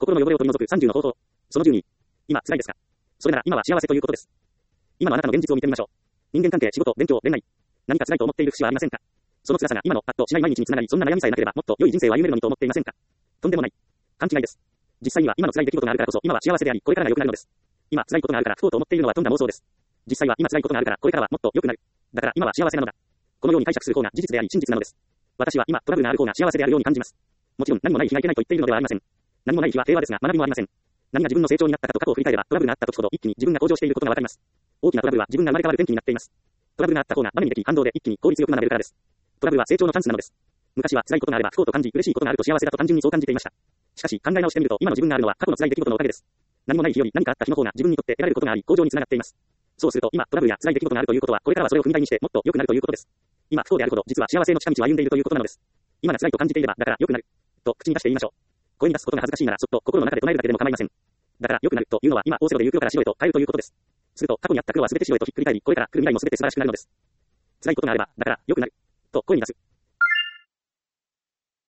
心の汚れを取り除く30の方法。その12。今、辛いですか？それなら今は幸せということです。今のあなたの現実を見てみましょう。人間関係、仕事、勉強、恋愛。何か辛いと思っている節はありませんか？その辛さが今のパッとしない毎日につながり、そんな悩みさえなければもっと良い人生を歩めるのにと思っていませんか？とんでもない。勘違いです。実際には今の辛い出来事があるからこそ今は幸せであり、これからが良くなるのです。今辛いことがあるから不幸と思っているのはとんだ妄想です。実際は今辛いことがあるからこれからはもっと良くなる。だから今は幸せなのだ。このように解釈する方が事実であり真実なのです。私は今トラブルがある方が幸せであるように感じます。もちろん何もない日がいけないと言っているのではありません。何もない日は平和ですが学びもありません。何が自分の成長になったかと過去を振り返ればトラブルがあった時ほど一気に自分が向上していることがわかります。大きなトラブルは自分が生まれ変わる転機になっています。トラブルがあった方がバネにでき反動で一気に効率よく学べるからです。トラブルは成長のチャンスなのです。昔は辛いことがあれば不幸と感じ、嬉しいことがあると幸せだと単純にそう感じていました。しかし考え直してみると今の自分があるのは過去の辛い出来事のおかげです。何もない日より何かあった日の方が自分にとって得られることがあり向上につながっています。そうすると今トラブルや辛い出来事があるということはこれからはそれを踏み台にしてもっと良くなるということです。今不幸であるほど実は幸せの近道を歩んでいるということなのです。今が辛いと感じていればだから良くなると口に出して言いましょう。声に出すことが恥ずかしいならそっと心の中で唱えるだけでも構いません。だから良くなるというのは今オセロでいう黒から白へと変えるということです。すると過去にあった黒は全て白へとひっくり返りこれから来る未来も全て素晴らしくなるのです。辛いことがあればだから良くなると声に出す。